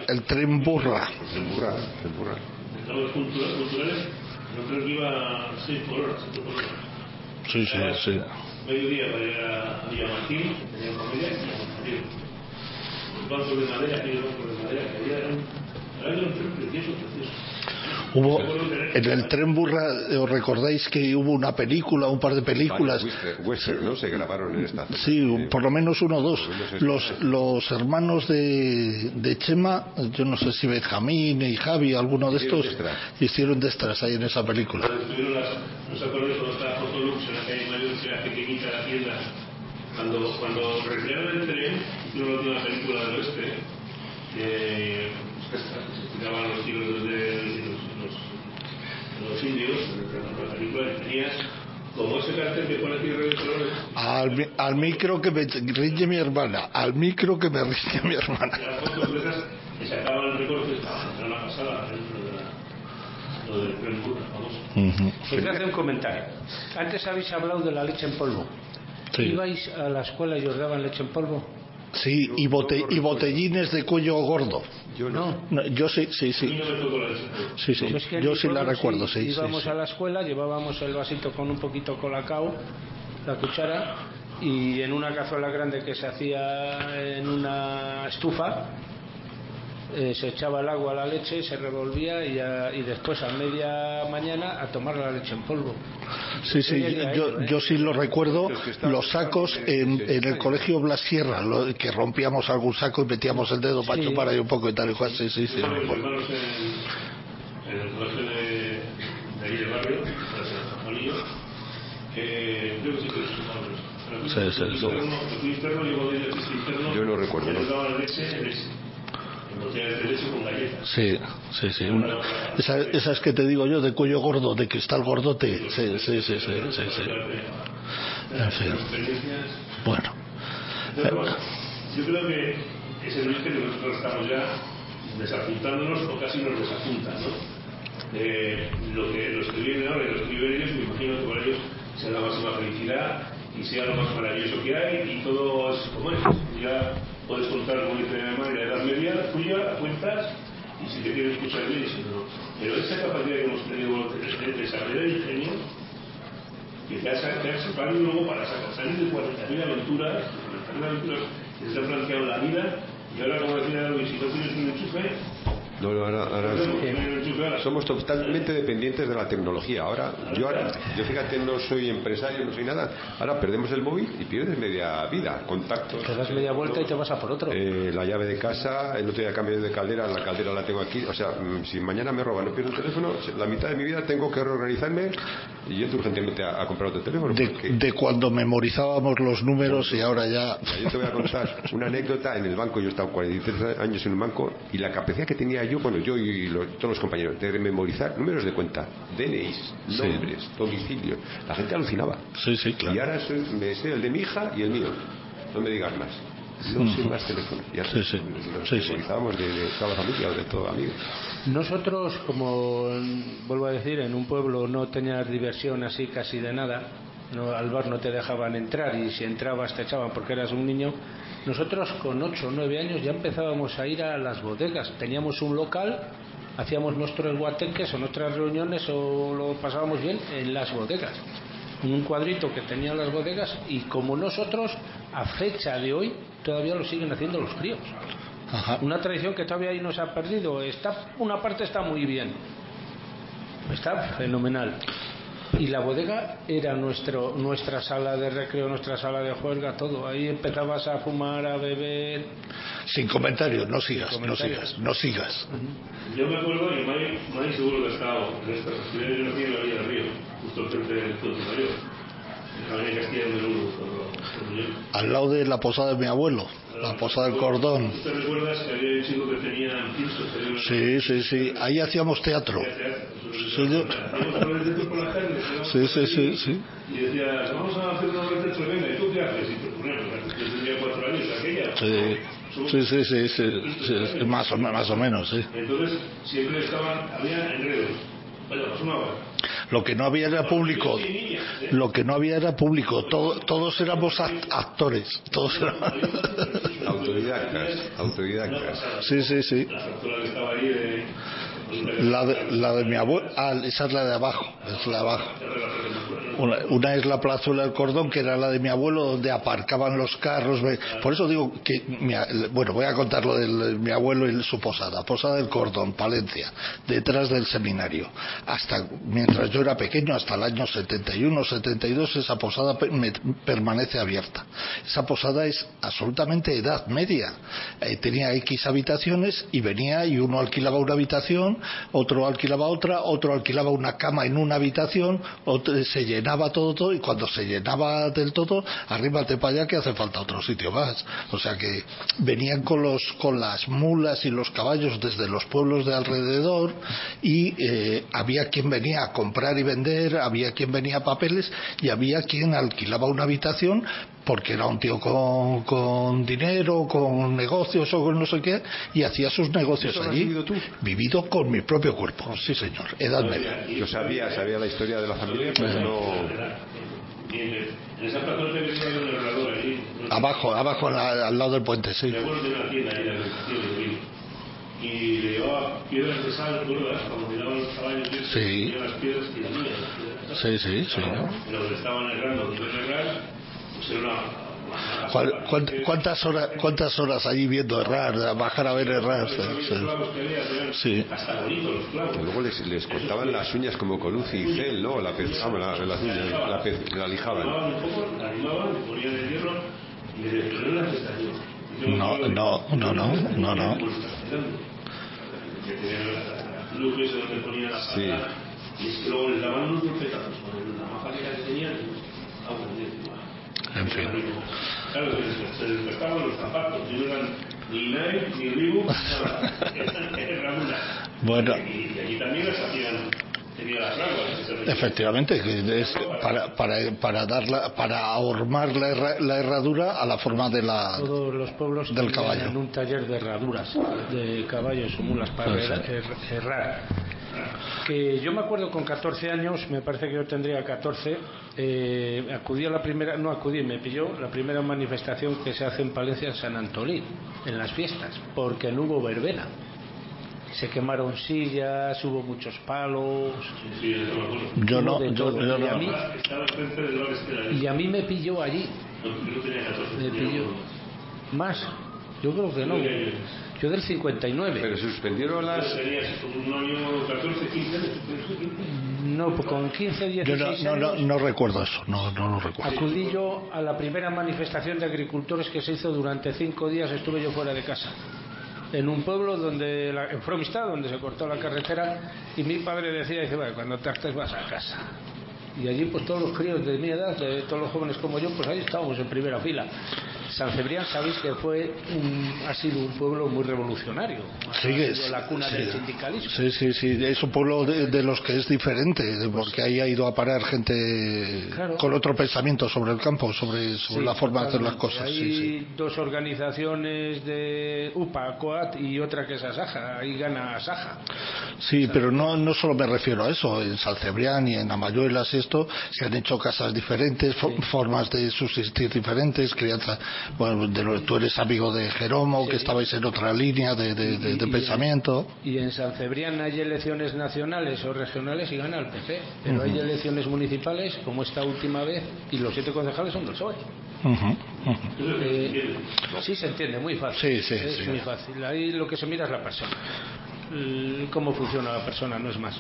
Los culturales, nosotros iba 6 por hora. Sí. Mediodía para ir a Villamartín, que tenía familia, y los bancos de madera, que había un tren precioso. Hubo en el tren burra, ¿os recordáis que hubo una película, un par de películas? Western, ¿no? Se grabaron en esta zona. Sí, por lo menos uno o dos. Los hermanos de Chema, yo no sé si Benjamín y Javi, alguno de estos, hicieron de extras ahí en esa película. ¿No se acuerdan cuando estaba Fotolux en la calle Mayor, que era pequeñita la tienda? Cuando recrearon el tren, hicieron la última película del oeste, que se explicaban los siglos de los indios, en la película tenías como ese cartel que pone aquí Radio Colores. Al micro que me rinde mi hermana, Las fotos de esas que sacaban recortes para la pasada, lo del tren burra, famoso. Quería hacer un comentario. Antes habéis hablado de la leche en polvo. Sí. ¿Ibais a la escuela y os daban leche en polvo? Sí, y botellines de cuello gordo. Yo no. Yo sí. Sí, yo sí la recuerdo, sí. Íbamos a la escuela, llevábamos el vasito con un poquito colacao, la cuchara, y en una cazuela grande que se hacía en una estufa, se echaba el agua a la leche, se revolvía y después a media mañana a tomar la leche en polvo. Sí, yo sí lo recuerdo, los sacos en el colegio Blas Sierra, que rompíamos algún saco y metíamos el dedo para chupar ahí un poco y tal y cual. Sí. En el colegio de ahí del barrio, de San Juanillo, creo que sí que es interno. Yo no recuerdo. Le daban leche. Botellas de leche con galletas. Sí. Esas que te digo yo, de cuello gordo, de cristal gordote. Sí. En fin. Bueno. Yo creo que es el origen que nosotros estamos ya desapuntándonos o casi nos desapuntan, ¿no? Los que viven ahora y los que viven ellos, me imagino que para ellos sea la máxima felicidad y sea lo más maravilloso que hay y todo es como es. Ya puedes contar, como dice mi mamá, la edad media tuya, cuentas, y si te quieres escuchar bien y si no. Pero esa capacidad que hemos tenido de desarrollar el ingenio, que te ha sacado luego para salir de 40.000 aventuras que se ha planteado la vida, Y ahora, como decía Luis, si no tienes un enchufe... No, ahora somos totalmente dependientes de la tecnología. Yo fíjate, no soy empresario, no soy nada. Ahora perdemos el móvil y pierdes media vida, contactos. Te das media vuelta y te vas a por otro. La llave de casa, el otro día cambio de caldera, la caldera la tengo aquí. O sea, si mañana me roban, no pierdo el teléfono, la mitad de mi vida tengo que reorganizarme y entro urgentemente a comprar otro teléfono. De cuando memorizábamos los números y ahora ya... Yo te voy a contar una anécdota. En el banco, yo he estado 43 años en un banco y la capacidad que tenía yo y todos los compañeros, de memorizar números de cuenta, DNIs, nombres, domicilios. La gente alucinaba. Sí, claro. Y ahora me sé el de mi hija y el mío. No me digas más. No sé más teléfonos. Ya memorizábamos de toda la familia o de todo amigos. Nosotros, como vuelvo a decir, en un pueblo no tenías diversión así casi de nada. No, al bar no te dejaban entrar y si entrabas te echaban porque eras un niño. Nosotros con 8 o 9 años ya empezábamos a ir a las bodegas. Teníamos un local, hacíamos nuestros guateques o nuestras reuniones o lo pasábamos bien en las bodegas. En un cuadrito que tenían las bodegas y como nosotros, a fecha de hoy, todavía lo siguen haciendo los críos. Ajá. Una tradición que todavía ahí no se ha perdido. Una parte está muy bien. Está fenomenal. Y la bodega era nuestra sala de recreo, nuestra sala de juerga, todo. Ahí empezabas a fumar, a beber. Sin comentarios, no sigas. Yo me acuerdo, y May seguro que ha estado en esta ciudad. Yo nací en la Villa del Río, justo frente del Puerto Mayor, en la Avenida Castilla de Menudo. Al lado de la posada de mi abuelo, la posada del Cordón. ¿Usted recuerdas que había un chico que tenía pisos? Sí. Ahí hacíamos teatro. Sí. Y decía, vamos a hacer una receta tremenda. ¿Y tú qué haces? Y pues, yo tenía 4 años aquella. Sí. Más o menos, sí. Entonces, siempre había enredos. Bueno, pues una hora. Lo que no había era público. Todos éramos actores. Todos éramos... Autodidactas. Sí. La factura que estaba ahí de... La de mi abuelo, esa es la de abajo, Una es la plazuela del Cordón, que era la de mi abuelo, donde aparcaban los carros. Por eso digo que, voy a contar lo de mi abuelo y su posada del Cordón, Palencia, detrás del seminario. Hasta mientras yo era pequeño, hasta el año 71, 72, esa posada permanece abierta. Esa posada es absolutamente edad media. Tenía X habitaciones y venía y uno alquilaba una habitación, otro alquilaba otra, otro alquilaba una cama en una habitación, se llenaba todo y cuando se llenaba del todo, arrímate para allá que hace falta otro sitio más. O sea que venían con las mulas y los caballos desde los pueblos de alrededor y había quien venía a comprar y vender, había quien venía a papeles y había quien alquilaba una habitación porque era un tío con dinero, con negocios o con no sé qué, y hacía sus negocios ¿Eso allí. has vivido tú? Vivido con mi propio cuerpo, sí señor, edad media. Yo sabía la historia de la familia, pero no... En esa plaza te venía un herrador allí. Abajo, al lado del puente, sí. Mi abuelo tenía una tienda ahí, la Castillo de Vino. Y le llevaba piedras de sal, ¿recuerdas? Cuando miraban los caballos, sí. las piedras y las mías. Sí. Pero le estaban errando, pues era una ¿Cuántas horas allí viendo errar, bajar a ver errar? Sí. Hasta bonito los clavos. Luego les cortaban las uñas como con luz y gel, ¿no? Las uñas, la lijaban. Un poco, la limaban, le ponían el hierro y le decían las pestañas. No. Que tenían las luces donde ponían la pata, y es que luego les daban unos golpetazos con la mafaquera que tenían. En fin. Claro, se les prestaban los zapatos, y no eran ni Nike ni Reebok, eran una. Bueno. Y allí también las hacían, tenía las ramas. Efectivamente, que es para ahormar la herradura a la forma de todos los pueblos del caballo. En un taller de herraduras de caballos o mulas para herrar. Que yo me acuerdo con 14 años, me parece que yo tendría 14, me pilló la primera manifestación que se hace en Palencia, en San Antolín, en las fiestas, porque no hubo verbena. Se quemaron sillas, hubo muchos palos. Yo no. Y a mí me pilló allí. No tenía 14. Me pilló. Más. Yo creo que no. Yo del 59. Pero se suspendieron las... Tenías un año 14, 15 años. No, pues con 15, 16 años. No recuerdo eso, no lo recuerdo. Acudí yo a la primera manifestación de agricultores que se hizo durante 5 días. Estuve yo fuera de casa, en un pueblo en Fromistad, donde se cortó la carretera, y mi padre decía, dice, bueno, cuando te hartes vas a casa. Y allí pues todos los críos de mi edad, de todos los jóvenes como yo, pues ahí estábamos en primera fila. San Cebrián, sabéis que ha sido un pueblo muy revolucionario. Ha sido la cuna del sindicalismo. Sí, es un pueblo de los que es diferente, porque ahí ha ido a parar gente, claro, con otro pensamiento sobre el campo, sobre la forma de hacer las cosas. Hay dos organizaciones de UPA, COAT y otra que es Asaja. Ahí gana Asaja. Sí, pero no solo me refiero a eso. En San Cebrián y en Amayuelas se han hecho casas diferentes, formas de subsistir diferentes, crianza. Bueno, tú eres amigo de Jeromo, que estabais en otra línea de pensamiento. Y en San Cebrián hay elecciones nacionales o regionales y gana el PP, pero hay elecciones municipales, como esta última vez, y los 7 concejales son del PSOE. Sí, se entiende, muy fácil. Es muy fácil. Ahí lo que se mira es la persona, cómo funciona la persona, no es más.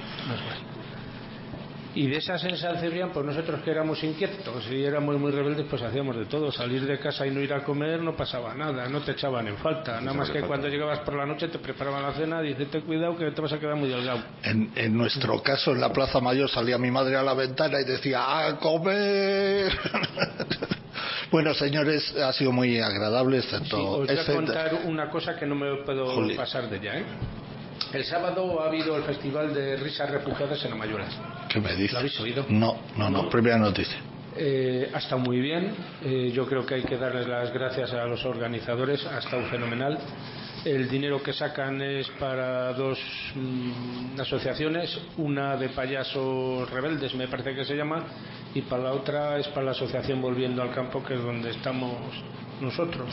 Y de esas en San Cebrián, pues nosotros que éramos inquietos y éramos muy rebeldes, pues hacíamos de todo. Salir de casa y no ir a comer no pasaba nada, no te echaban en falta. Nada más que cuando llegabas por la noche te preparaban la cena y dices, ten cuidado que te vas a quedar muy delgado. En nuestro caso, en la Plaza Mayor, salía mi madre a la ventana y decía, ¡a comer! Bueno, señores, ha sido muy agradable, excepto... Sí, os voy a contar una cosa que no me puedo pasar de ya, ¿eh? El sábado ha habido el Festival de Risas Refugiadas en Amayuelas. ¿Qué me dices? ¿Lo habéis oído? No, primera noticia. Ha estado muy bien. Yo creo que hay que darles las gracias a los organizadores. Ha estado fenomenal. El dinero que sacan es para 2 asociaciones, una de payasos rebeldes, me parece que se llama, y para la otra es para la asociación Volviendo al Campo, que es donde estamos nosotros.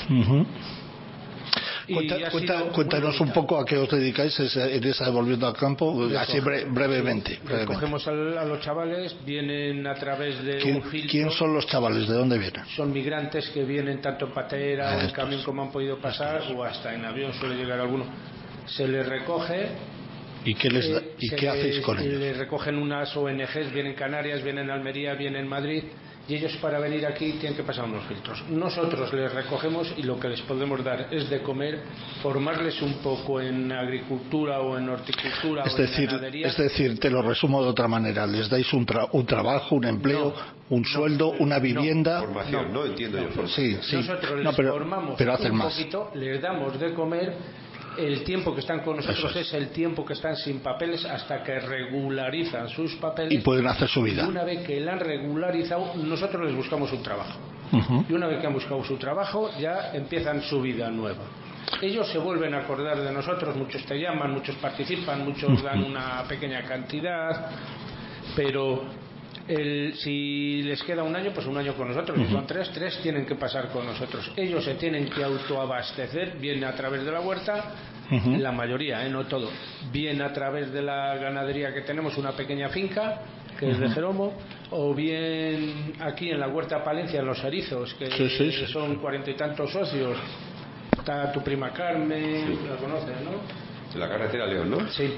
Cuéntanos un poco a qué os dedicáis en esa Volviendo al Campo, así brevemente. Cogemos a los chavales, vienen a través de un filtro. ¿Quién son los chavales? ¿De dónde vienen? Son migrantes que vienen tanto en patera o en camión como han podido pasar, o hasta en avión suele llegar alguno. Se les recoge. ¿Y qué hacéis con ellos? Les recogen unas ONGs, vienen en Canarias, vienen en Almería, vienen en Madrid, y ellos para venir aquí tienen que pasar unos filtros. Nosotros les recogemos y lo que les podemos dar es de comer, formarles un poco en agricultura o en horticultura en ganadería. Es decir, te lo resumo de otra manera, les dais un trabajo, un empleo, un sueldo, una vivienda. Formación, no entiendo yo. Sí. Nosotros les formamos un poquito, les damos de comer. El tiempo que están con nosotros es el tiempo que están sin papeles hasta que regularizan sus papeles y pueden hacer su vida. Y una vez que la han regularizado, nosotros les buscamos un trabajo. Y una vez que han buscado su trabajo, ya empiezan su vida nueva. Ellos se vuelven a acordar de nosotros, muchos te llaman, muchos participan, muchos dan una pequeña cantidad, pero si les queda un año, pues un año con nosotros. Si son 3 tienen que pasar con nosotros. Ellos se tienen que autoabastecer, bien a través de la huerta, la mayoría, no todo, bien a través de la ganadería que tenemos, una pequeña finca que es de Jeromo, o bien aquí en la huerta Palencia, en los Erizos, que son 40 y tantos socios. Está tu prima Carmen, la conoces, ¿no? La carretera León, ¿no? Sí.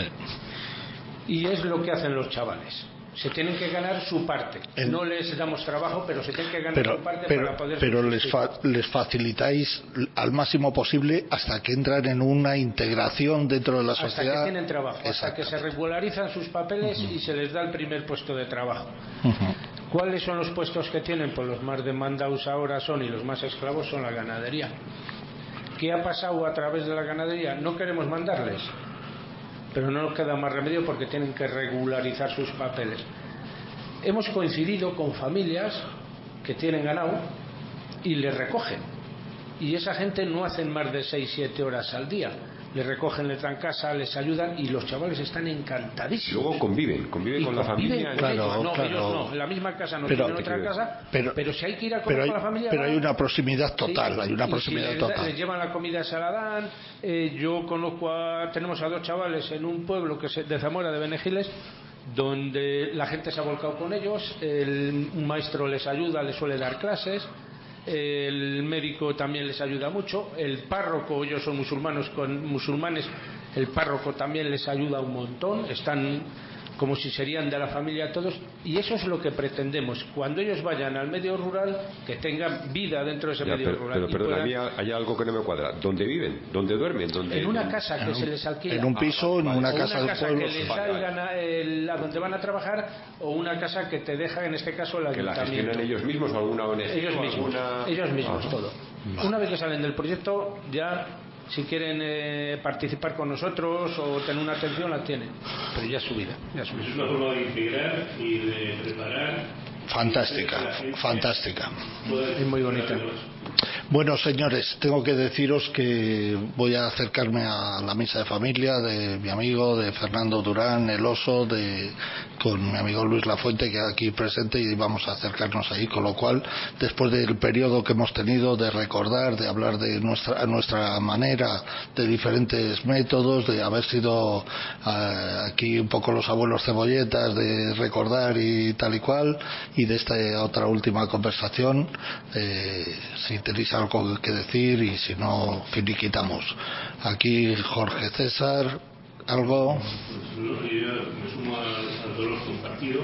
Y es lo que hacen los chavales. Se tienen que ganar su parte. No les damos trabajo, pero se tienen que ganar su parte para poder... Pero les facilitáis al máximo posible hasta que entran en una integración dentro de la sociedad. Hasta que tienen trabajo, hasta que se regularizan sus papeles y se les da el primer puesto de trabajo. ¿Cuáles son los puestos que tienen? Pues los más demandados ahora son, y los más esclavos son la ganadería. ¿Qué ha pasado a través de la ganadería? No queremos mandarles, pero no nos queda más remedio porque tienen que regularizar sus papeles. Hemos coincidido con familias que tienen ganado y les recogen, y esa gente no hacen más de 6-7 horas al día. Les recogen, les dan casa, les ayudan y los chavales están encantadísimos. Luego conviven con la familia. Ellos no, en la misma casa no tienen otra casa, pero si hay que ir a comer con la familia... Pero hay una proximidad total, Les llevan la comida, se la dan. Yo conozco tenemos a 2 chavales en un pueblo que es de Zamora, de Benegiles, donde la gente se ha volcado con ellos, un maestro les ayuda, les suele dar clases. el médico también les ayuda mucho, el párroco, ellos son musulmanes, el párroco también les ayuda un montón, están como si serían de la familia todos, y eso es lo que pretendemos, cuando ellos vayan al medio rural, que tengan vida dentro de ese medio rural. Pero a mí hay algo que no me cuadra. ¿Dónde viven? ¿Dónde duermen? En una casa que se les alquila. En un piso, en una casa del pueblo. Que les salgan a donde van a trabajar, o una casa que te deja, en este caso, el ayuntamiento. ¿Que la gestionan ellos mismos o alguna ONG? Ellos mismos, todo. Vale. Una vez que salen del proyecto, ya si quieren participar con nosotros o tener una atención, la tienen, pero ya es su vida. Es una forma de integrar y de preparar. Fantástica. Es muy bonita. Bueno, señores, tengo que deciros que voy a acercarme a la misa de familia de mi amigo, de Fernando Durán, el Oso, con mi amigo Luis Lafuente, que aquí presente, y vamos a acercarnos ahí, con lo cual, después del periodo que hemos tenido de recordar, de hablar de nuestra manera, de diferentes métodos, de haber sido aquí un poco los abuelos cebolletas, de recordar y tal y cual, y de esta otra última conversación, si tenéis algo que decir, y si no, finiquitamos. Aquí Jorge César, ¿algo? Pues yo me sumo al dolor compartido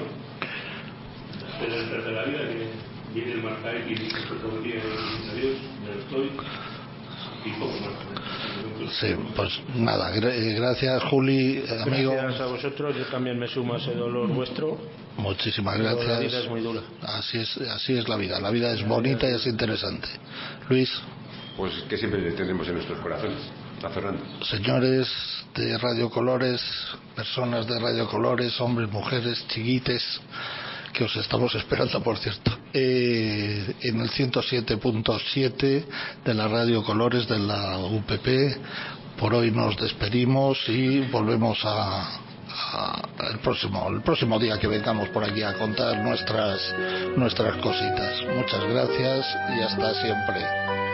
de la vida, que viene el marca X y todo el día a Dios, ya estoy, y poco más. Sí, pues nada, gracias Juli, amigo. Gracias a vosotros, yo también me sumo a ese dolor vuestro. Muchísimas gracias. La vida es muy dura. Así es la vida es bonita y es interesante. Luis. Pues que siempre le tendremos en nuestros corazones. A Fernando. Señores de Radio Colores, personas de Radio Colores, hombres, mujeres, chiquites, que os estamos esperando, por cierto, en el 107.7 de la Radio Colores de la UPP. Por hoy nos despedimos y volvemos el próximo día que vengamos por aquí a contar nuestras cositas. Muchas gracias y hasta siempre.